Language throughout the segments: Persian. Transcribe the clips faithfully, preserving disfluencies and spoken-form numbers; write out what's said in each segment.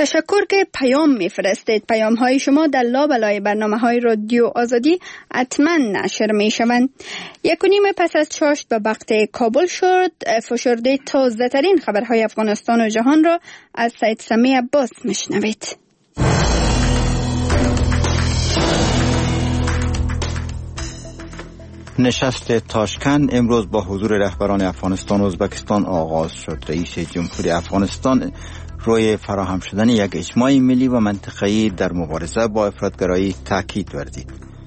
تشکر که پیام میفرستید. پیام های شما در لابلای برنامه های رادیو آزادی حتما نشر می شوند. یک و نیم پس از چاشت به وقت کابل شد. فشرده تازه ترین خبرهای افغانستان و جهان را از سید سمی عباس میشنوید. نشست تاشکند امروز با حضور رهبران افغانستان و ازبکستان آغاز شد. رئیس جمهوری افغانستان روی فراهم شدن یک اجماع ملی و منطقه‌ای در مبارزه با افراطگرایی تاکید ورزید.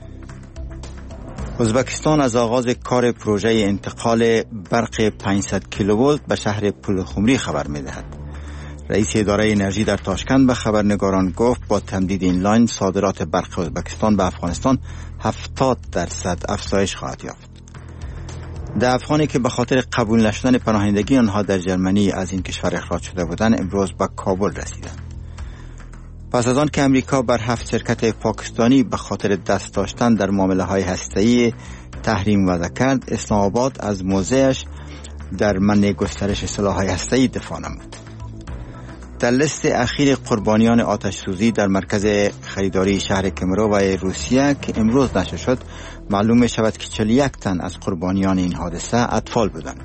ازبکستان از آغاز کار پروژه انتقال برق پانصد کیلوولت به شهر پلخمری خبر می‌دهد. رئیس اداره انرژی در تاشکند به خبرنگاران گفت با تمدید این لاین صادرات برق ازبکستان به افغانستان هفتاد درصد افزایش خواهد یافت. ده افغانی که به خاطر قبول نشدن پناهندگی آنها در جرمنی از این کشور اخراج شده بودند امروز به کابل رسیدند. پس از آن که امریکا بر هفت شرکت پاکستانی به خاطر دست داشتن در معامله‌های هسته‌ای تحریم وضع کرد، اسلام آباد از موضعش در منع گسترش سلاح‌های هسته‌ای دفاع نمود. در لیست اخیر قربانیان آتش سوزی در مرکز خریداری شهر کمرو و روسیه که امروز نشر شد، معلوم می شود که چهل و یک تن از قربانیان این حادثه اطفال بودند.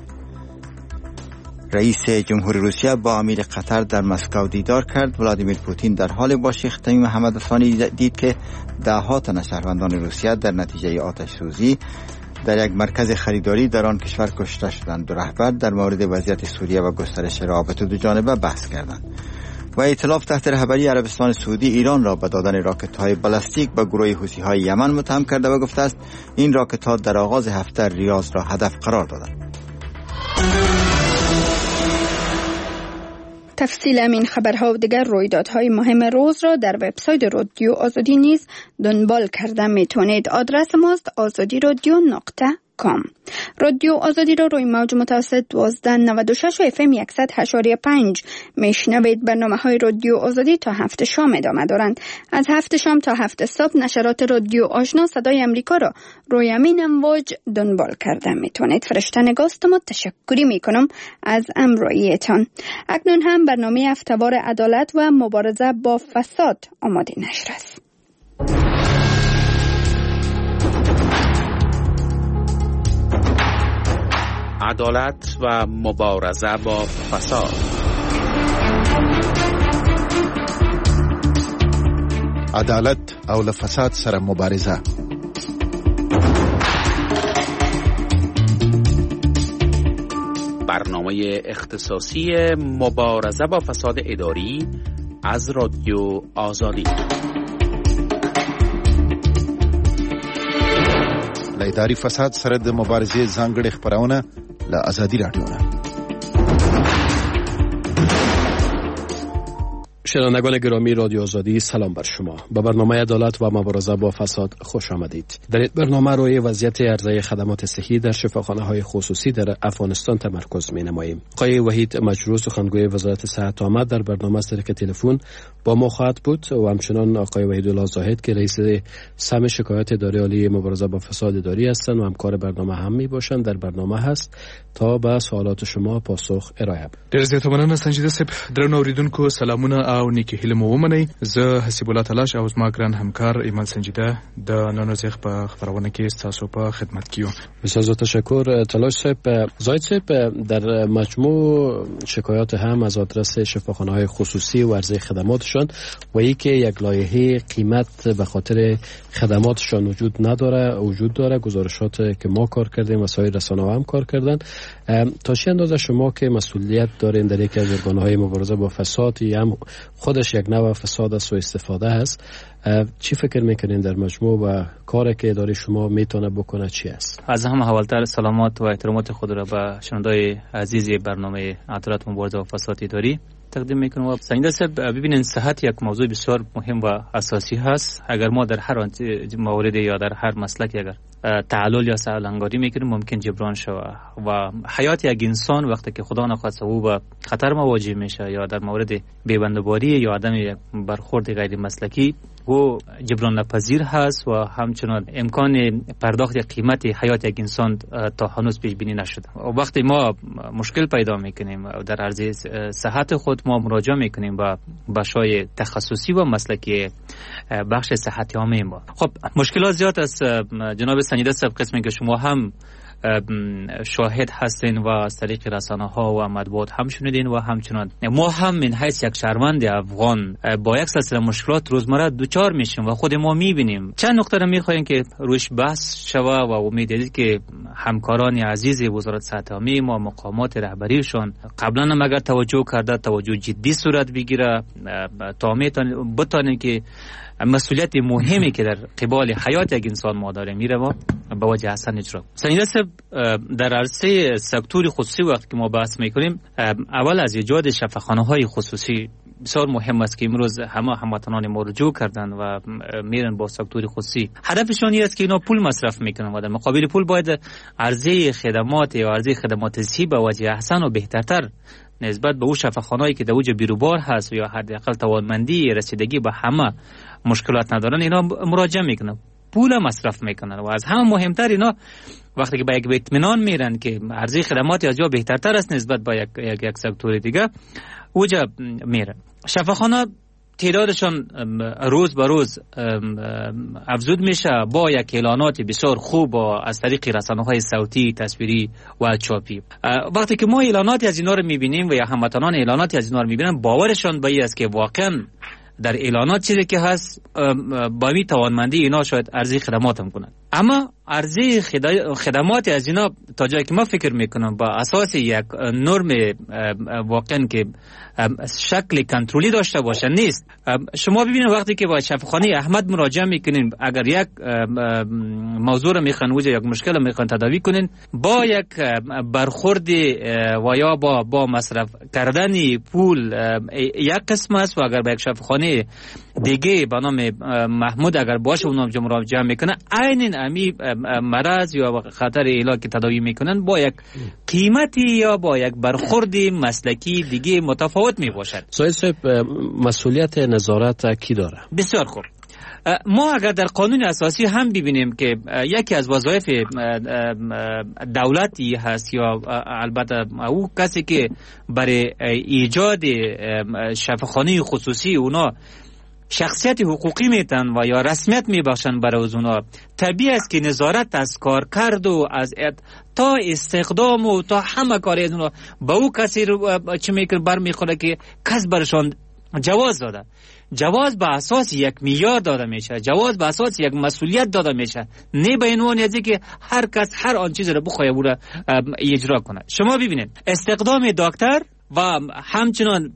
رئیس جمهوری روسیه با امیر قطر در مسکو دیدار کرد. ولادیمیر پوتین در حال با شیخ تمیم حمد ثانی دید که ده ها تن شهروندان روسیه در نتیجه آتش سوزی در یک مرکز خریداری در آن کشور کشته شدند. دو رهبر در مورد وضعیت سوریه و گسترش روابط دو جانبه بحث کردند. و ائتلاف تحت رهبری عربستان سعودی ایران را به دادن راکت‌های بالستیک به گروه حوثی‌های یمن متهم کرده و گفته است این راکت‌ها در آغاز هفته ریاض را هدف قرار دادند. تفصیل این خبرها و دیگر رویدادهای مهم روز را در وبسایت رادیو آزادی نیز دنبال کرده میتونید. آدرس ماست آزادی رادیو نقطه کام. رادیو آزادی را روی موج متوسط دوازده نود و شش و اف ام صد و هشت و پنج میشنوید. برنامه های رادیو آزادی تا هفت شام ادامه دارند. از هفت شام تا هفت صبح نشرات رادیو آشنا صدای امریکا را روی همین امواج دنبال کرده میتونید. فرشته نگاست ما تشکری میکنم از امرویتان. اکنون هم برنامه هفته‌وار عدالت و مبارزه با فساد آماده نشر است. عدالت و مبارزه با فساد. عدالت او له فساد سره مبارزه. برنامه اختصاصی مبارزه با فساد اداری از رادیو آزادی. له اداري فساد سره د مبارزې ځانګړې خبرونه له آزادي رادیو نه. شنوندگان گرامی رادیو آزادی، سلام بر شما. به برنامه عدالت و مبارزه با فساد خوش آمدید. در این برنامه روی وضعیت عرضه خدمات صحی در شفاخانه‌های خصوصی در افغانستان تمرکز می‌نماییم. آقای وحید مجروح سخنگوی وزارت صحت آمد در برنامه از طریق تلفن با ما خواهد بود و همچنان آقای وحیدالله زاهد که رئیس سم شکایت اداره عالی مبارزه با فساد اداری هستند و همکار برنامه هم میباشند در برنامه هست تا به سوالات شما پاسخ ارائه بدهند. ډېر زیاته مننه سنجیده صاحب. درنو اوریدونکو سلامونه او نیکی هیله مو ومنئ. زه حسیب الله تلاش او زما ګران همکار ایمان سنجیده د نن ورځې په خبرونه کې ستاسو په خدمت کې یو. بسیار زیاد تشکر تلاش صاحب. زاهد صاحب، در مجموع شکایات هم از آدرس شفاخانه‌های خصوصی و عرضه خدماتشان و ای که یک لایحه قیمت به خاطر خدماتشان وجود نداره وجود داره. گزارشات که ما کار کردیم و سایر رسانه‌ها هم کار کردن. تا چه اندازه شما که مسئولیت دارین در یکی از ارگان‌های مبارزه با فساد یا هم خودش یک نوع فساد است و استفاده است، چی فکر میکنین در مجموع و کاری که اداره شما میتونه بکنه چی است؟ از همه اولتر سلامات و احترامات خود را به شنوندای عزیز برنامه عدالت و مبارزه با فساد اداری تقدیم میکنم. و سنجیده صاحب، ببینید صحت یک موضوع بسیار مهم و اساسی هست. اگر ما در هر مورد یا در هر مسلک اگر تعلل یا سهلنگاری میکنیم ممکن جبران شود و حیات یک انسان وقتی که خدا نخواسته او به خطر مواجه میشه یا در مورد بیبندباری یا عدم برخورد غیر مسلکی او جبران ناپذیر هست و همچنان امکان پرداخت قیمت حیات یک انسان تا هنوز پیش بینی نشده. وقتی ما مشکل پیدا میکنیم در عرضه صحت خود، ما مراجعه میکنیم با بخش‌های تخصصی و مسلکی بخش صحت عامه ما. خب مشکلات زیاد است جناب سنجیده صاحب، قسمی که شما هم شاهد هستین و از طریق رسانه ها و مطبوعات هم شنیدین و همچنان ما هم من حیث یک شهروند افغان با یک سلسله مشکلات روزمره دوچار میشیم و خود ما میبینیم. چند نکته را میخوایم که روش بحث شوه و امید است که همکاران عزیز وزارت صحت عامه ما، مقامات رهبریشان قبلا هم اگر توجه کرده توجه جدی صورت بگیره تا بتانیم که مسئولیت مهمی که در قبال حیات یک انسان ما داره میره ما به وجه احسن اجرا. سنجیده صاحب، در عرصه سکتور خصوصی وقتی که ما بحث میکنیم، اول از ایجاد شفاخانه های خصوصی بسیار مهم است که امروز همه هموطنان ما رجوع کردن و میرن با سکتور خصوصی. هدفشون این است که اینا پول مصرف میکنن و در مقابل پول باید عرضه خدمات یا عرضه خدمات صحی به وجه احسن و بهترتر نسبت به اون شفاخانه‌ای که در اوج بیروبار هست یا حداقل توانمندی رسیدگی به همه مشکلات ندارن، اینا مراجعه میکنن، پول مصرف میکنن و از همه مهمتر اینا وقتی که با یک اطمینان میرن که عرضه خدمات از جا بهترتر است نسبت به یک یک, یک سکتور دیگه، اوجا میرن. شفاخانه تعدادشان روز به روز افزود میشه با یک اعلانات بسیار خوب از طریق رسانه‌های صوتی، تصویری و چاپی. وقتی که ما اعلاناتی از اینا رو میبینیم و یا هموطنان اعلاناتی از اینا رو میبینن، باورشان به این است که واقعا در اعلانات چیزی که هست با می توانمندی اینا شاید عرضه خدمات هم کنند. اما عرضه خدمات از اینا تا جایی که ما فکر میکنم با اساس یک نرم واقعا که شکل کنترلی داشته باشه نیست. شما ببینید وقتی که با شفاخانه احمد مراجعه میکنین، اگر یک موضوع رو میخوان وجه یک مشکل رو میخوان تداوی کنین، با یک برخورد و یا با با مصرف کردن پول یک قسم است و اگر با یک شفاخانه دیگه به نام محمود اگر باشه اونم مراجعه میکنه، عین امی مرض یا خطر علاج که تداوی میکنن با یک قیمتی یا با یک برخورد مسلکی دیگه متفاوت می باشد. سایل صاحب، مسئولیت نظارت کی داره؟ بسیار خوب. ما اگر در قانون اساسی هم ببینیم که یکی از وظایف دولتی هست یا البته او کسی که برای ایجاد شفاخانه خصوصی اونا شخصیت حقوقی میتن و یا رسمیت میبخشن برای اونا، طبیعی است که نظارت از کار کرد و از تا استخدام و تا همه کاری از اونا با او کسی رو چه میکنه برمیخوره که کس برشان جواز داده. جواز به اساس یک معیار داده میشه، جواز به اساس یک مسئولیت داده میشه، نه به این عنوان که هر کس هر آن چیز رو بخواد او را اجرا کنه. شما ببینید استخدام دکتر و همچنان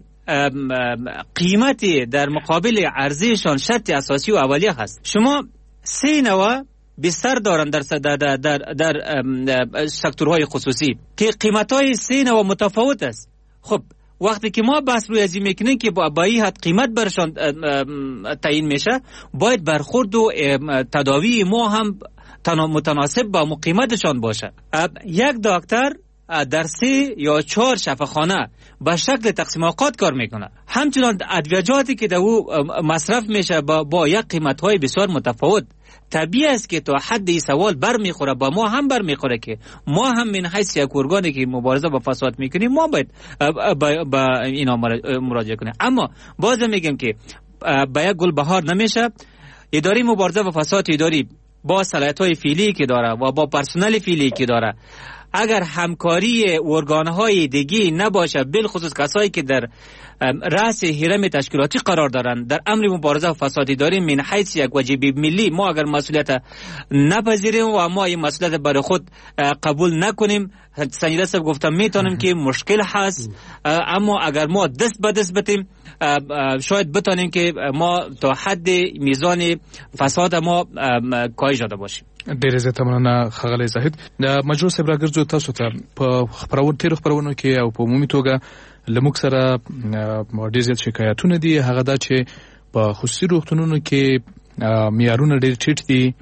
قیمتی در مقابل عرضهشان شرط اساسی و اولیه هست. شما سه نوع بستر دارن در در در, در, در سکتورهای خصوصی که قیمت‌های سه نوع متفاوت است. خب وقتی که ما بحث روی ازی میکنیم که با این حد قیمت برشان تعیین میشه، باید برخورد و تداوی ما هم متناسب با قیمتشان باشه. یک دکتر در سه یا چهار شفاخانه به شکل تقسیم اوقات کار میکنه. همچنان ادویجاتی که در او مصرف میشه با, با یک قیمت‌های بسیار متفاوت. طبیعی است که تا حد این سوال برمیخوره، با ما هم برمیخوره که ما هم من حیث یک ارگانی که مبارزه با فساد میکنیم ما باید با اینا مراجعه کنیم. اما باز میگم که با یک گل بهار نمیشه. اداره مبارزه با فساد اداری با صلاحیت‌های فعلی که داره و با پرسنل فعلی که داره، اگر همکاری ارگان‌های دیگه نباشه، بالخصوص کسایی که در رأس هرم تشکیلاتی قرار دارن در امر مبارزه با فساد اداری، من حیث یک واجب ملی ما اگر مسئولیت نپذیریم و ما این مسئولیت برای خود قبول نکنیم، سنجیده صاحب گفتم میتونیم که مشکل هست. اما اگر ما دست به دست بتیم شاید بتونیم که ما تا حد میزان فساد ما کاهش داده باشیم. ډېر زیاته مننه ښاغلی زاهد. مجروح صاحب راګرځو تاسو ته په خپرونو تیرو خپرونو کې او په عمومي توګه له موږ سره ډېر زیات شکایتونه دي. هغه دا چې په خصوصي روغتونونو کې معیارونه ډېر ټیټ دي،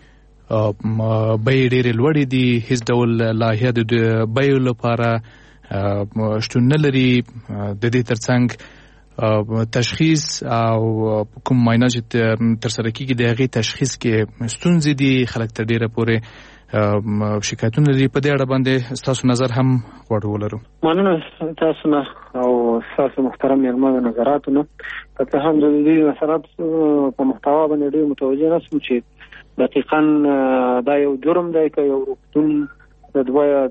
بیې ډېرې لوړې دي، هیڅ ډول لایحه د بیو لپاره شتون نه لري. د دې ترڅنګ تشخیص او کوم معاینه چې تر سره کیږي د هغې تشخیص کې ستونزې دي، خلک تر ډیره پورې شکایتونه لري. په دې اړه باندې ستاسو نظر هم غواړو ولرو. مننه تاسو نه او تاسو محترم مېلمه د نظراتو نه. که هم د دې نظرات په محتوا باندې ډېر متوجه نه سو چې دقیقاً دا یو جرم دی که یو روغتون د دوه یا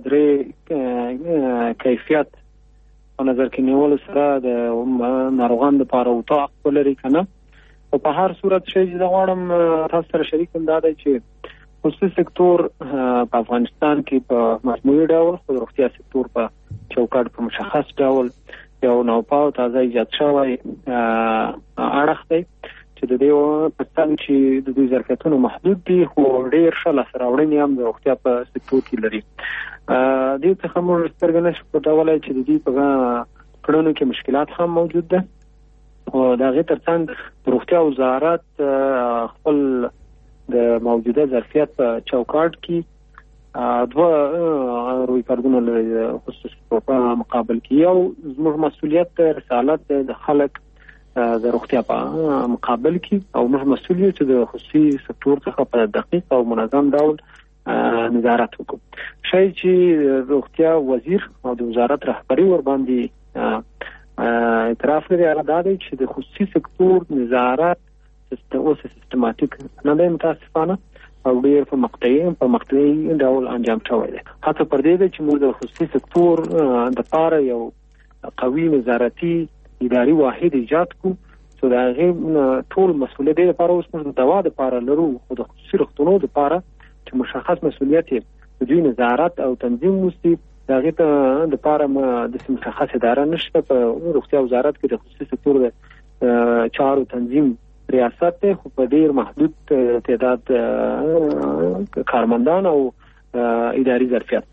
درې کیفیت په نظر کې نیول سره د ناروغان لپاره وطاق ولري که نه. او په هر صورت شی چې زه غواړم تاسو سره شریک کړم دا دی چې خصوصي سکتور په افغانستان کې په مجموعي ډول خو د روغتیا سکتور په چوکاټ په مشخص ډول یو نوپاو تازه ایجاد شوی اړخ دی چې د دې په څنګ چې د دوی ظرفیتونه محدود دي خو ډېر ښه لاسته راوړنې هم د روغتیا په سکتور کې لري. دې څخه موږ سترګې نشو پټولی چې د دوی په کړنو کې مشکلات هم موجود ده. او د هغې تر څنګ د روغتیا وزارت خپل د موجوده ظرفیت په چوکاټ کې دوه روی کارونه لري خصوصي سکتور په مقابل کې. یو زموږ مسؤلیت دی، رسالت دی د خلک د روغتیا په مقابل کې، او موږ مسؤل یو چې د خصوصي سکتور څخه په دقیق او منظم ډول نظارت وکړو. شی چې روغتیا وزیر او د وزارت رهبری ور باندې اعتراف لري هغه دا دی چې د خصوصي سکتور نظارت اوس سیستماتیک نه دی، متاسفانه او ډېر په مقطعي په مقطعي ډول انجام شوی دی. حتی پر دې دی چې موږ د خصوصي سکتور دپاره یو قوي نظارتي اداري واحد ایجاد کړو چې د هغې ټول مسؤلیت دی لپاره اوس موږ د دوا دپاره لرو، خو د خصوصي روغتونو دپاره چې مشخص مسؤلیت یې د دوی نظارت او تنظیم وسي د هغې ته دپاره داسې مشخص اداره نشته. په روغتیا وزارت کې د خصوصي سکتور د چارو تنظیم ریاست دی، خو په ډېر محدود تعداد کارمندان او اداري ظرفیت.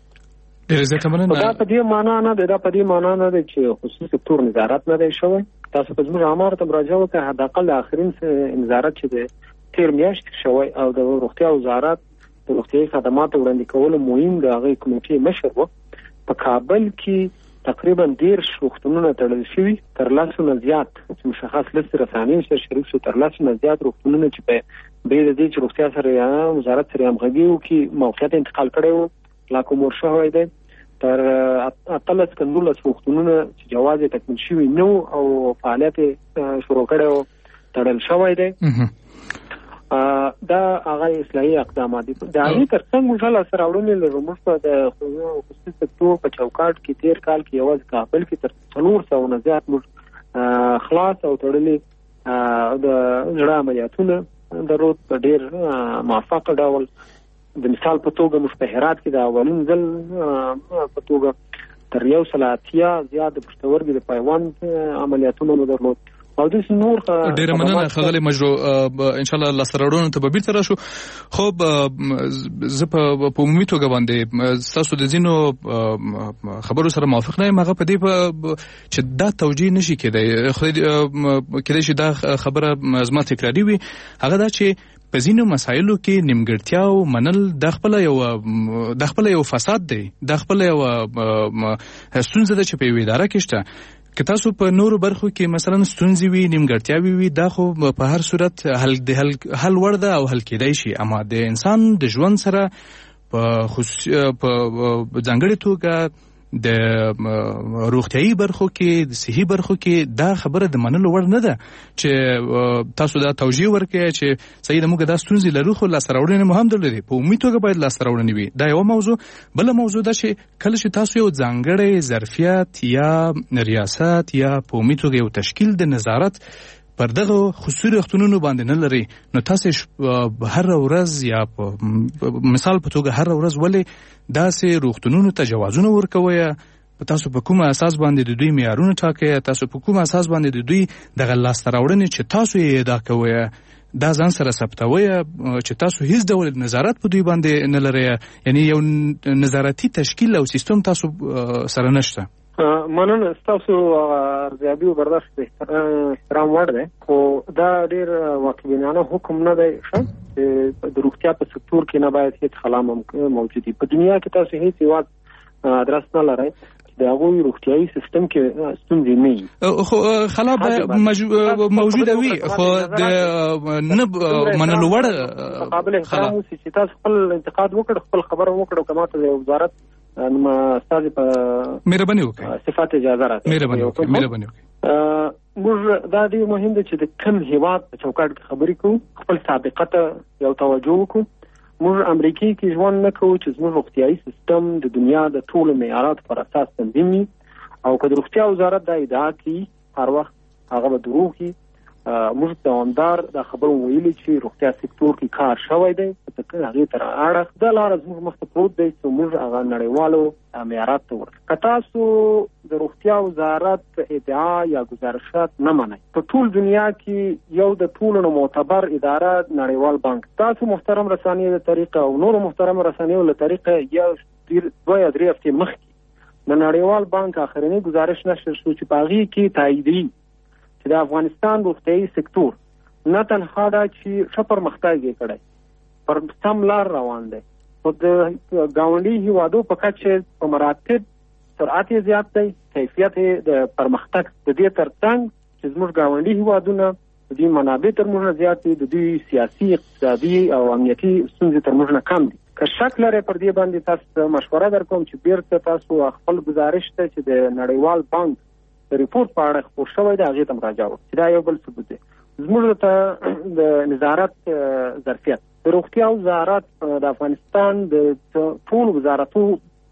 دا په دې معنا نه دی دا په دې معنا نه دی چې خصوصي سکتور نظارت نه دی شوی. تاسو په زموږ اعمارو ته مراجعه وکړئ، حداقل آخرین نظارت چې د تېر میاشتې شوی او د روغتیا وزارت د روغتیایي خدماتو وړاندې کولو مهم د هغې کمیټې مشر و. په کابل کې تقریبا دېرش روغتونونه تړل شوي، تر لسو نه زیات چې مشخص لست رسانې سره شریک شو، تر لسو نه زیات روغتونونه چې په بې د دې چې روغتیا سره وزارت سره همغږي وکړي موقعیت انتقال کړی و لا کومور شوی دی. تر اتلس که نولس روغتونونه چې جواز یې تکمیل شوي نه او فعالیت یې شروع کړی و تړل شوی دی. دا هغه اصلاحي اقدامات دي. د هغې تر څنګ موږ ښه لاسته راوړنې لرو. موږ په د خصوصي سکتور په چوکاټ کې تېر کال کې یوازې کابل کې تر څلور سوه نه زیات موږ خلاص او تړلي د زړه عملیاتونه درلود په ډېر موفق ډول. د مثال په توګه موږ په هرات کې د اولین ځل په توګه تر یو سل اتیا زیات د پښتورګي د پیوند عملیاتونه مو درلود. ډیره مننه ښاغلی مجرو، ان شاء الله لاسته راوړنو ته به بیرته راشو. خو زه په عمومي توګه باندې ستاسو د ځینو خبرو سره موافق نه یم. هغه په دې چې دا توجیه نشي کېدی، کېدای شي دا خبره زما تکراري وي، هغه دا چې په ځینو مسایلو کې نیمګړتیاو منل د خپله یو د خپله یو فساد دی، د خپله یو ستونزه ده چې په یوه اداره کې شته. که تاسو په نورو برخو کې مثلا ستونزې وي، نیمګړتیاوې وي، دا خو په هر صورت حل د حل وړ ده او حل کېدای شي. اما د انسان د ژوند سره په خصوصي په ځانګړې توګه د روغتیایي برخو کې د صحي برخو کې دا خبره د منلو وړ نه ده چې تاسو دا توجیه ورکړئ چې صحیح ده موږ دا ستونزې لرو خو لاسته راوړنې مو هم درلودې. په عمومي توګه باید لاسته راوړنې وي. دا یوه موضوع. بله موضوع ده چې کله چې تاسو یو ځانګړی ظرفیت یا ریاست یا په عمومي توګه یو تشکیل د نظارت پر دغه خصوصي روغتونونو باندې نه لري، نو تاسو هر ورځ یا مثال په توګه هر ورځ ولې داسې روغتونونو ته جوازونه ورکوئ؟ تاسو په کومه اساس باندې د دوی معیارونه ټاکئ؟ تاسو په کومه اساس باندې د دوی دغه لاسته راوړنې چې تاسو یې ادا کوئ دا ځان سره ثبتوئ چې تاسو هیڅ ډول نظارت په دوی باندې نه لرئ؟ یعنی یو نظارتي تشکیل او سیستم تاسو سره نشته. مننه، ستاسو ارزیابي او برداشت احترام وړ دی، خو دا ډېر واقعبینانه حکم نه دی چې د روغتیا په سکتور کې نه باید هیڅ خلا موجود وي. په دنیا کې تاسو هیڅ هېواد ادرس نه لرئ د هغوی روغتیایي سیستم کې ستونزې نه وي. خو خلا موجوده وي خو د نه منلو وړ قابل احترام اوسي چې تاسو خپل انتقاد وکړ، خپل خبره وکړو، کما ته د وزارت نو استاد په مهرباني وکړئ صفات اجازه راکړئ. مهرباني وکړئ مهرباني وکړئ. موږ دا ډېر مهم دی چې د کم هیواد په چوکاټ کې خبرې کوو، خپل سابقه ته یو توجه وکړو. موږ امریکا کې ژوند نه کوو چې زموږ روغتیایي سیستم د دنیا د ټولو معیاراتو پر اساس تنظیم وي، او که د روغتیا وزارت دا ادعا کوي هر وخت هغه به دروغ وي. موږ دوامدار دا خبره ویلي چې روغتیا سکتور کې کار شوی دی، هغې تر اړه دا لاره زموږ مخ ته پروت دی چې موږ هغه نړیوالو معیارات ته ورسو. که تاسو د روغتیا وزارت ادعا یا گزارشات نه منئ، په ټول دنیا کې یو د ټولو نه معتبر اداره نړیوال بانک، تاسو محترم رسنیو له طریقه او نورو محترم رسنیو له طریقه یا دوه یا درې هفتې مخکې د نړیوال بانک آخرنی گزارش نشر شو چې په هغې کې تاییدي چې د افغانستان روغتیایي سکتور نه تنها دا چې ښه پرمختګ یې کړی، پر سم لار روان دی، خو د ګاونډي هیوادو په کچه په مراتب سرعت یې زیات دی، کیفیت یې د پرمختګ د دې ترڅنګ چې زموږ ګاونډي هیوادونه د دوی منابع تر موږ نه زیات دي، د دوی سیاسي اقتصادي او امنیتي ستونزې تر موږ نه کم دي. که شک لرئ پر دې باندې تاسو مشوره درکوم چې بیرته تاسو خپل گزارش ته چې د نړیوال بانک د ریپورت په اړه خپور شوی دی هغې ته مراجعه وکړئ. دا یو بل ثبوت دی. زموږ ته د نظارت ظرفیت د روغتیا وزارت د افغانستان د ټولو وزارتو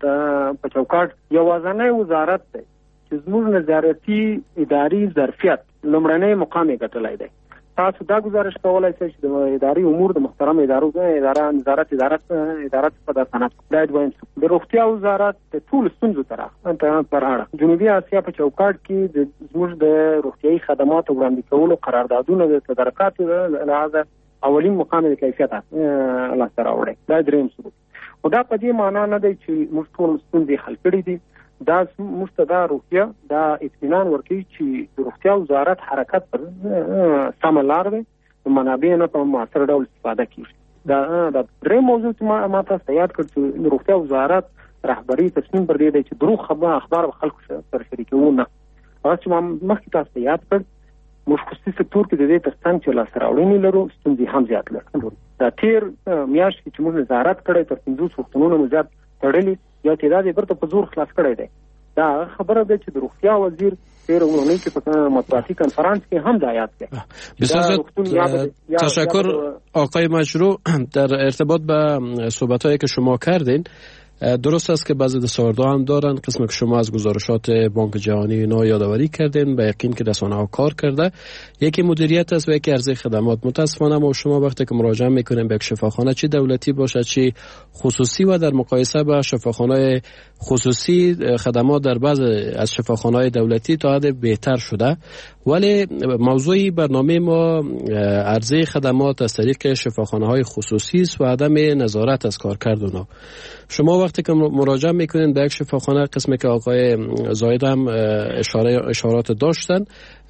په چوکاټ یوازینی وزارت دی چې زموږ نظارتي اداري ظرفیت لومړنی مقام یې ګټلی دی. تاسو دا گزارش کولای شئ چې د اداري امور د محترم ادارو اداره نظارت ادارت ادارت په داسانات دا دویم د روغتیا وزارت د ټول ستونزو تر پر اړه جنوبي اسیا په چوکاټ کې د زموږ د روغتیایي خدماتو وړاندې کولو قراردادونه د تدارکاتو لحاظه اولین مقام د کیفیت لاسته راوړی. دا دریم ثبوت. خو دا په دې معنا نه دی چې موږ ټول ستونزې حل کړي دي. دا موږ ته دا روغتیا دا اطمینان ورکوي چې د روغتیا وزارت حرکت پر سمه لار دی، د منابع نه په مؤثر ډول استفاده کیږي. دا د درې موضوع چې ما تاسو یاد کړ چې د روغتیا وزارت رهبري تصمیم پر دې دی چې دروغ خبر اخبار خلکو سره شریکوو نه. هغه چې ما مخکې تاسو یاد کړ موږ خصوصي سکتور کې د دې ترڅنګ چې لاسته راوړنې لرو ستونزې هم زیات لرو. دا تیر میاشت کې چې موږ نظارت کړی تر پنځوس روغتونونو مو زیات تړلي یا تعداد یې برته په زور خلاص کړی دی. دا خبره ده چې د روغتیا وزیر تیر اونۍ کې په مطبوعاتي کنفرانس کې هم دا یاد کړ. بسیار تشکر آقای مشروع. در ارتباط به صحبت‌هایی که شما کردین، درست است که بعضی دستاوردها هم دارن. قسمی که شما از گزارشات بانک جهانی اینا یادآوری کردین، به یقین که رسانه‌ها کار کرده. یکی مدیریت است و یکی عرضه خدمات. متاسفانه ما شما وقتی که مراجعه میکنیم به یک شفاخانه، چه دولتی باشه چه خصوصی، و در مقایسه با شفاخانه خصوصی خدمات در بعض از شفاخانه‌های دولتی تا حد بهتر شده، ولی موضوعی برنامه ما عرضه خدمات از طریق شفاخانه‌های خصوصی است و عدم نظارت از کارکرد اونها. شما وقتی که مراجعه میکنین به یک شفاخانه، قسمی که آقای زاید هم اشاره اشارات داشتن،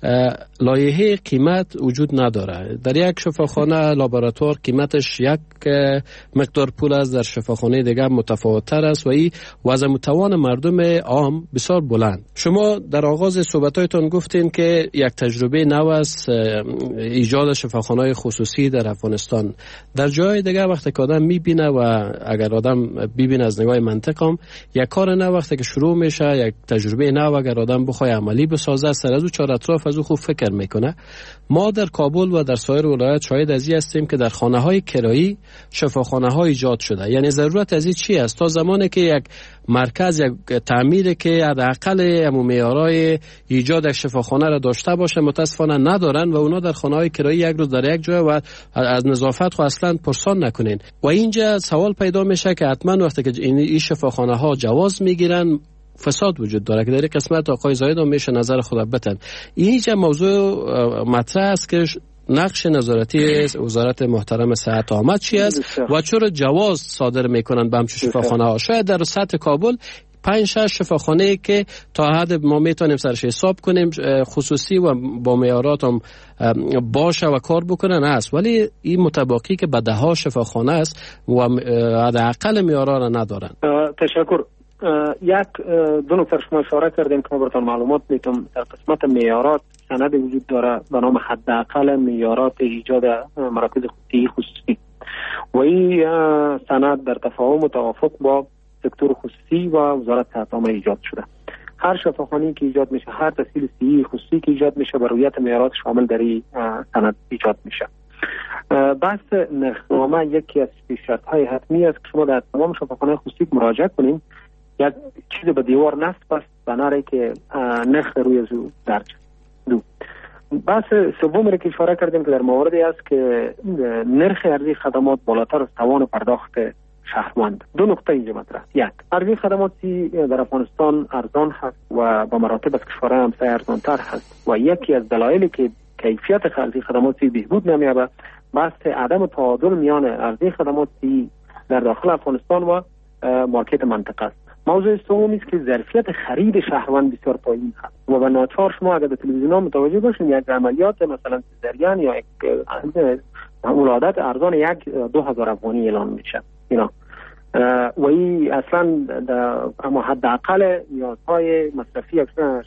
لایحه قیمت وجود نداره. در یک شفاخانه لابراتوار قیمتش یک مقدار پول است، در شفاخانه دیگر متفاوت‌تر است و این وضع متوان مردم عام بسیار بلند. شما در آغاز صحبت‌هایتان گفتین که یک تجربه نو است ایجاد شفاخانه‌های خصوصی در افغانستان. در جای دیگر وقتی که آدم می‌بینه و اگر آدم ببینه از نگاه منطق هم، یک کار نو وقتی که شروع میشه، یک تجربه نو اگر آدم بخواد عملی بسازه، سر از او چهار اطراف از او خوب فکر میکنه. ما در کابل و در سایر ولایات شاهد از این هستیم که در خانه‌های کرایی شفاخانه‌ها ایجاد شده. یعنی ضرورت از این چی است؟ تا زمانی که یک مرکز، یک تعمیری که حداقل همون معیارهای ایجاد یک شفاخانه را داشته باشه متاسفانه ندارن و اونا در خانه‌های کرایی یک روز در یک جای و از نظافت خو اصلا پرسان نکنین. و اینجا سوال پیدا میشه که حتما وقتی که این شفاخانه‌ها جواز میگیرن فساد وجود داره، که در این قسمت آقای زاید هم میشه نظر خود بتن. اینجا موضوع مطرح است که نقش نظارتی وزارت محترم صحت آمد چی است و چرا جواز صادر میکنن به همچون شفاخانه ها. شاید در سطح کابل پنج شش شفاخانه که تا حد ما میتونیم سرش حساب کنیم خصوصی و با معیارات هم باشه و کار بکنن است، ولی این متباقی که به ده ها شفاخانه است و حداقل معیارا را ندارن. تشکر. یک دو نکته شما اشاره کردیم که ما براتون معلومات میتونم. در قسمت معیارات سند وجود داره به نام حداقل معیارات ایجاد مراکز خصوصی خصوصی و این سند در تفاهم و توافق با سکتور خصوصی و وزارت صحت عامه ایجاد شده. هر شفاخانه‌ای که ایجاد میشه، هر تسهیل صحی خصوصی که ایجاد میشه، بر رویت معیارات شامل در این سند ایجاد میشه. بحث نرخنامه یکی از شرط‌های حتمی است که شما در تمام شفاخانه خصوصی مراجعه کنین. یک چیز به دیوار نصب است بنابراین که نرخ روی زو درج. دو بحث سوم که اشاره کردیم که در موردی است که نرخ ارزی خدمات بالاتر از توان پرداخت شهروند. دو نکته اینجا مطرح. یک، ارزی خدماتی در افغانستان ارزان هست و با مراتب از کشورهای همسایه ارزانتر هست و یکی از دلایلی که کیفیت ارزی خدماتی بهبود نمی‌یابد بحث عدم تعادل میان ارزی خدماتی در داخل افغانستان و مارکت منطقه است. موضوع سومی است که ظرفیت خرید شهروند بسیار پایین است و به ناچار شما اگر به تلویزیون متوجه باشین یک عملیات مثلا سزارین یا یک ولادت ارزان یک دو هزار افغانی اعلان میشه اینا و این اصلا اما حداقل نیازهای مصرفی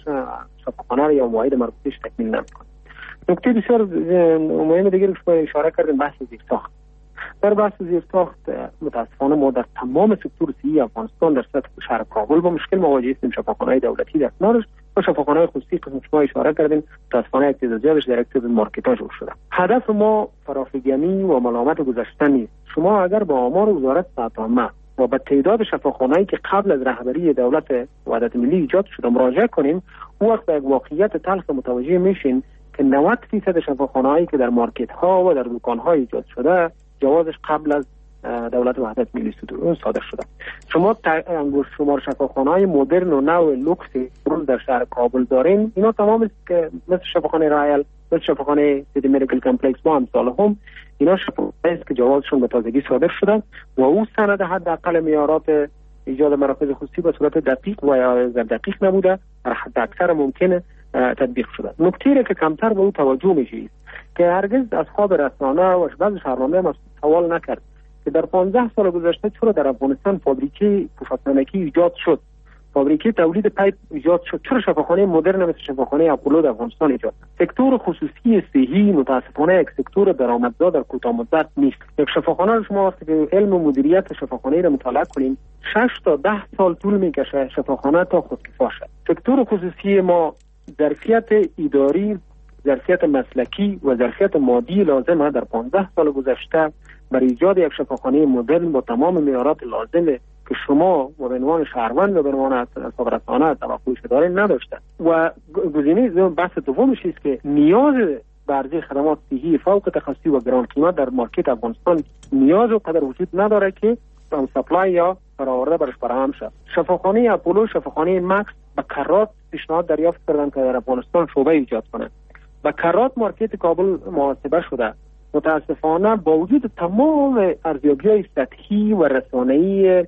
شفاخانه یا مواعید مربوطه‌اش تکمیل نمیکنه. نکته بسیار مهم دیگه رو شما اشاره کردیم بحث زیرساخت. در بحث زیرساخت متاسفانه ما در تمام سکتور صحی افغانستان در سطح شهر کابل با مشکل مواجه هستیم. شفاخانه‌های دولتی در کنارش و شفاخانه‌های خصوصی که شما اشاره کردیم متاسفانه اقتصادیش در اکتیو مارکت‌ها جور شده. هدف ما فرافگنی و ملامت گذشته نیست. شما اگر با آمار وزارت صحت عامه و به تعداد شفاخانه‌ای که قبل از رهبری دولت وحدت ملی ایجاد شده مراجعه کنیم، اون وقت به یک واقعیت تلخ متوجه میشین که نود درصد شفاخانه‌ای که در مارکت‌ها و در دکان‌ها ایجاد شده جوازش قبل از دولت وحدت ملی صادر شده. شما انگشت شمار شفاخانه‌های مدرن و نو لوکس روز در شهر کابل دارین، اینا تمام است که مثل شفاخانه رایل، مثل شفاخانه سیتی مدیکال کمپلکس با امثال هم اینا شفاخانه است که جوازشون به تازگی صادر شده و او سند حداقل معیارات ایجاد مراکز خصوصی به صورت دقیق و یا دقیق نبوده در حد اکثر ممکنه تطبیق شده. نکته‌ای که کمتر به او توجه میشه که هرگز اصحاب رسانه و بعضی شهروندان هم سوال نکرد که در پانزده سال گذشته چرا در افغانستان فابریکه پوشاکنکی ایجاد شد، فابریکه تولید پیپ ایجاد شد، چرا شفاخانه مدرن مثل شفاخانه اپولو در افغانستان ایجاد شد. سکتور خصوصی صحی متاسفانه یک سکتور درآمدزا در کوتاه مدت نیست. یک شفاخانه رو شما وقتی که علم و مدیریت شفاخانه را مطالعه کنین شش تا ده سال طول میکشه شفاخانه تا خودکفا شد. سکتور خصوصی ما ظرفیت اداری، ظرفیت مسلکی و ظرفیت مادی لازمه در پانزده سال گذشته برای ایجاد یک شفاخانه مدرن با تمام معیارات لازمه که شما و به عنوان شهروند و به عنوان اصحاب رسانه توقعش دارین نداشته. و گزینه بحث دومش است که نیاز به عرضه خدمات صحی فوق تخصصی و گران قیمت در مارکت افغانستان نیاز و قدر وجود نداره که هم سپلای یا برآورده برش فراهم شد. شفاخانه اپولو، شفاخانه مکس به کرات پیشنهاد دریافت کردن که در افغانستان شعبه ایجاد کنند. به کرات مارکت کابل محاسبه شده. متاسفانه با وجود تمام ارزیابی‌های سطحی و رسانه‌ای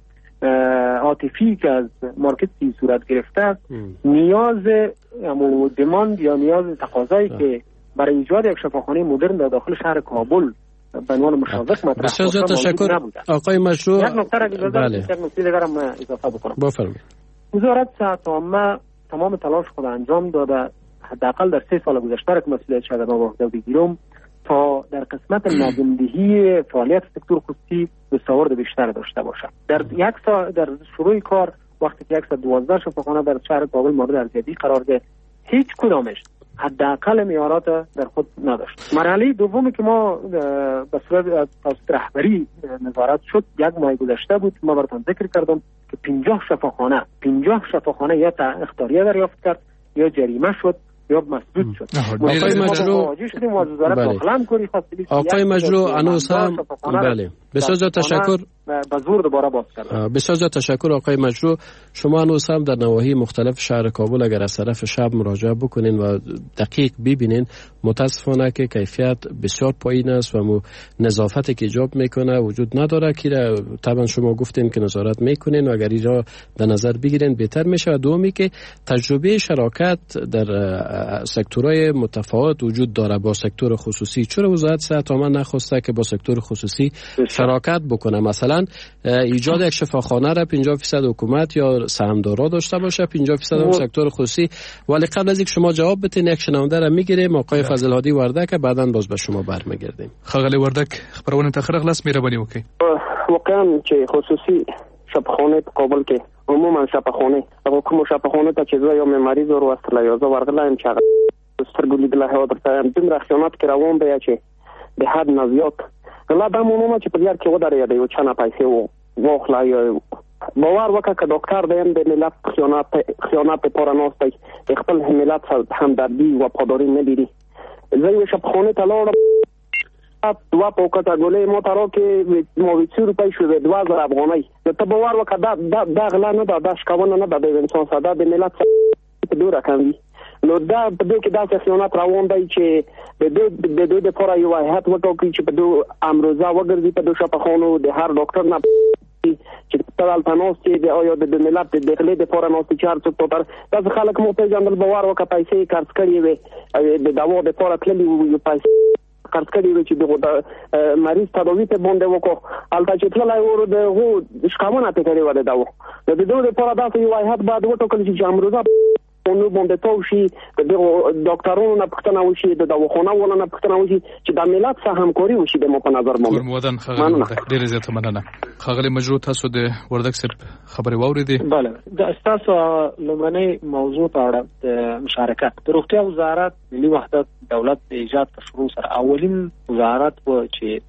عاطفی که از مارکت صورت گرفته نیاز یا دماند یا نیاز تقاضایی که برای ایجاد یک شفاخانه مدرن در داخل شهر کابل به عنوان مشابه مطرح بسیار زیاد تشکر آقای مشروع. یک نکته را اجازه بدید یک نکته دیگر هم اضافه بکنم. بفرمایید. وزارت صحت عامه تمام تلاش خود انجام داده حداقل در سه سال گذشته که مسئولیت شده با وحده بگیرم تا در قسمت نظم‌دهی فعالیت سکتور خصوصی دستاورد بیشتر داشته باشه. در یک سال در شروع کار وقتی که صد و دوازده شفاخانه در شهر کابل مورد ارزیابی قرار گرفت هیچ کدامش حداقل معیارات در خود نداشت. مرحله دومی که ما به صورت توسط رهبری نظارت شد یک ماه گذشته بود. ما براتون ذکر کردم که پنجاه شفاخانه پنجاه شفاخانه یا اختیاریه دریافت کرد یا جریمه شد یا مسدود شد. آقای مجروح آقای مجروح انوس هم بله بسیار زیاد تشکر به زور دوباره باز کردم. بسیار زیاد تشکر آقای مجروح. شما انوس هم در نواحی مختلف شهر کابل اگر از طرف شب مراجعه بکنین و دقیق ببینین متاسفانه که کیفیت بسیار پایین است و نظافتی که ایجاب میکنه وجود نداره که طبعا شما گفتین که نظارت میکنین و اگر اینجا در نظر بگیرین بهتر میشه. و دومی که تجربه شراکت در سکتورهای متفاوت وجود داره با سکتور خصوصی. چرا وزارت صحت عامه نخواسته که با سکتور خصوصی شراکت بکنه؟ مثلا مثلا ایجاد یک شفاخانه را پنجاه درصد حکومت یا سهامدارا داشته باشه، پنجاه درصد هم سکتور خصوصی. ولی قبل از اینکه شما جواب بدین یک شنونده را میگیریم، آقای فضل هادی وردک، بعداً باز به شما برمیگردیم. خغلی وردک خبرونه تخره خلاص مهرباني وکړئ. واقعا چې خصوصي شفاخانه په کابل کې عموما شفاخانه او کوم شفاخانه ته چې زه یو مریض ور وستل یا زه ورغلایم چې سترګو لیدل هغه درته دومره خیانت کې روان دی چې به حد نه زیات غلا د عموما چې په یار کې ودارې دی او چانه پیسې وو واخلا یو باور وکړه که ډاکټر دیم د ملت خیانت خیانت پر ناستي خپل ملت همدردی و پاداری ندیدی. زه یو شفاخانه ته لاړم دوا پوکتا ګولې مو تارو کې مو ویڅو روپۍ شو د دوه زره افغانۍ. ته باور وکړه دا دا غلا نه ده، دا شکونه نه ده د انسان ساده د ملت په ډوره کوي. نو دا په دې کې دا خیانت روان دی چې د دې د دې لپاره یو هیئت وټاکي چې په دوه امروزه وګرځي په دوه شفاخانو د هر ډاکټر نه چې په تل تنوس کې د آیا د ملت د داخلي د لپاره نو چې ارڅ په تر تاسو خلک مو په ځان باور وکړه پیسې کارت کړی وي د دوا د لپاره کلی وي پیسې کارت کړی وي چې د مریض تداوی ته باندې وکړو البته چې ټول اور د هو شکامونه ته کړی و د دوا د دې د لپاره دا یو هیئت بعد وټاکل چې امروزه نو باندې توشي د ډاکټرونو نه پښتنه وشي د دواخانه ولنه پښتنه وشي چې د ملت سره همکاري وشي د مو په نظر مو مودن خغلی ډیر زیات مننه. خغلی مجرو تاسو د وردک سره خبري واوریدي؟ بله د تاسو لمنې موضوع په اړه د مشارکت د روغتیا وزارت ملي وحدت دولت د ایجاد تشروع سره اولین وزارت و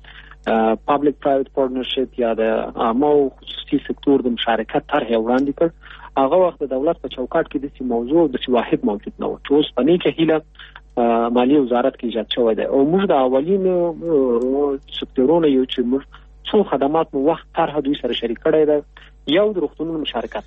چې پابلیک پرایویت پارتنرشپ یا د عامه او خصوصي سکتور د مشارکت طرح وړاندې کړ. هغه وخت د دولت په چوکاټ کې د سی موضوع د سی واحد موجود نه و چې اوس په نیکه هیله مالی وزارت کې ایجاد شوی دی او موږ د اولین سکتورونو یو چې موږ څو خدمات مو وخت طرح دوی سره شریک کړی دی. یو د روغتونونو مشارکت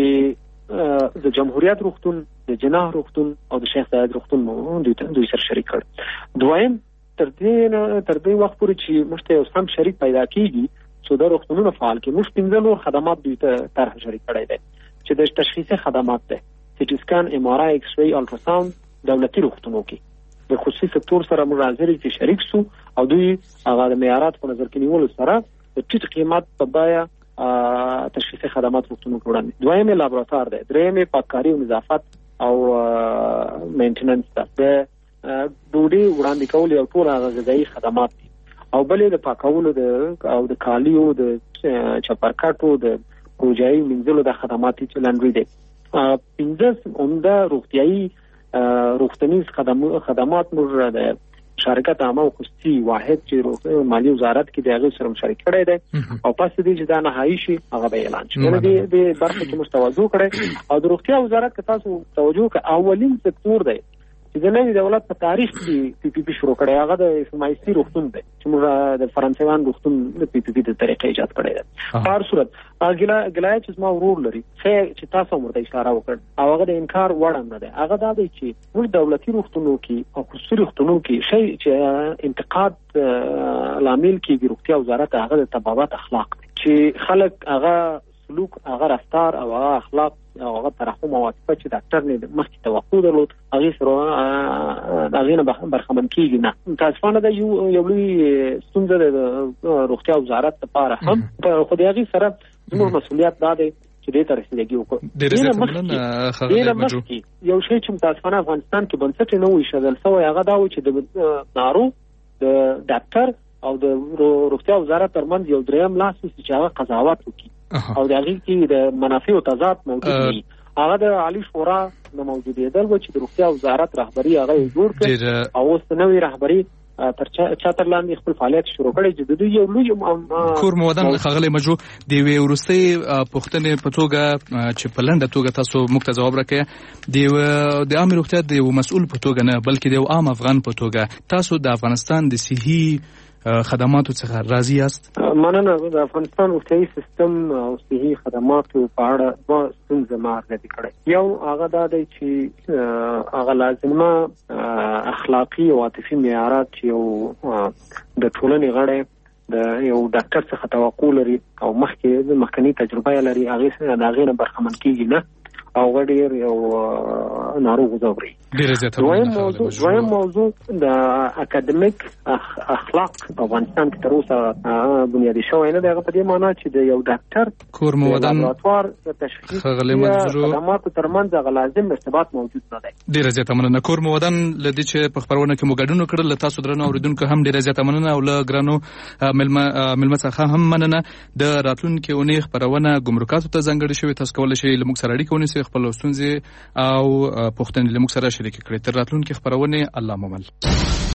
چې د جمهوریت روغتون، د جناح روغتون او د شیخ زاید روغتون مو دوی دوی سره شریک کړ. دویم تر دې تر دې وخت پورې چې موږ ته اوس هم شریک پیدا کیږي څو د روغتونونو فعال کې موږ پنځه نور خدمات دوی ته طرح شریک کړی دی چې د تشخیصي خدمات ده، سی ټي سکان، ام آر آی، ایکس ری، الټراساوند دولتي روغتونو کې د خصوصي سکتور سره موږ حاضر چې شریک سو او دوی هغه د معیارات په نظر کې نیولو سره د ټیټ قیمت په بیه تشخیصي خدمات روغتونو کې وړاندې. دویم لابراتوار ده، دریم پاککاري او نظافت او مینټیننس ده، د ډوډۍ وړاندې کول یو ټول غذایی خدمات دي او بلې د پاکولو د او د کالیو د چپرکټو د روجایي منځلو د خدمات چې لاندې دي. پنځه عمده روغتيایي روغتنیز خدمات موږ د شرکت عامه او خصوصي واحد چې مالی وزارت کې د هغه سره مشارکت کړی دی او پس دې چې دا نهایی شي هغه به اعلان شي. نو دې د برخه کې مستوجو کړی او د روغتیا وزارت کې تاسو توجه ک اولین سکتور دی چې د نوي دولت په تاریخ کې پی پی پی شروع کړی. هغه د اسماعیلي روغتون دی چې موږ د فرانسویان روغتون د پی پی پی د طریقې ایجاد کړی دی. په هر صورت اګلا ګلای چې ما ورور لري چې تاسو مرته اشاره وکړ او هغه د انکار وړ نه دی. هغه دا دی چې موږ دولتي روغتونو کې او خصوصي روغتونو کې شی چې انتقاد لامل کېږي روغتیا وزارت هغه د تبعات اخلاق چې خلک هغه سلوک هغه رفتار او هغه اخلاق او هغه ترحم او عاطفه چې ډاکټر نه مخکې توقع درلود هغه سره هغه نه برخمن کیږي نه. تاسو نه د یو یو لوی ستونزه د روغتیا وزارت لپاره هم په خو دغه سره زموږ مسؤلیت دا دی چې دې تر رسیدګي وکړو. ډېر زیات خبره مجو یو شی چې تاسو نه افغانستان کې بنسټ نه وي شغل سوی هغه دا و چې د ناروغ د ډاکټر او د روغتیا وزارت ترمنځ یو دریم لاس چې هغه قضاوت وکړي او د هغه کې د منافع او تضاد موجود دي. هغه د عالی شورا د موجودیدل و چې د روغتیا وزارت رهبری هغه جوړ کړ او اوس نوې رهبری تر چاتر لاندې خپل فعالیت شروع کړي چې د دوی یو لوی کور مودن خغلی مجو دی وی ورسي پښتنې په توګه چې په لنډه توګه تاسو موږ ته جواب راکړئ دی د عام روغتیا د مسؤل په توګه نه بلکې د عام افغان په توګه تاسو د افغانستان د صحي خدماتو څخه راضي یاست؟ مننه. د افغانستان روغتیايي سیستم او صحي خدماتو په اړه دوه ستونزې مارګه کړي. یو هغه دا دی چې هغه لازمه اخلاقی او عاطفي معیارات چې یو د ټولنې غړي د یو ډاکټر څخه توقع لري او مخکې مخکنی تجربه لري هغه سره د هغې نه برخمن کیږي نه او ډیر یو ناروغ زوري. دویم موضوع دویم موضوع د اکیډمیک اخلاق په افغانستان کې تر اوسه بنیادی شوی نه دی. هغه په دې معنی چې د یو ډاکټر کور مودن لابراتوار د تشخیص خدماتو ترمنځ هغه لازم ارتباط موجود نه دی. ډیره زیاته مننه. کور مودن لدی چې په خبرونه کې مو ګډون کړل، تاسو درنو اوریدونکو هم ډیره زیاته مننه او له ګرانو ملما ملما څخه هم مننه. د راتلونکي اونۍ خبرونه ګمرکاتو ته ځانګړې شوې، تاسو کولای شئ له موږ سره اړیکه ونیسئ، خپل ستونزې او پوښتنې له موږ سره شریک کړئ. تر راتلونکي خبرونه الله ممل.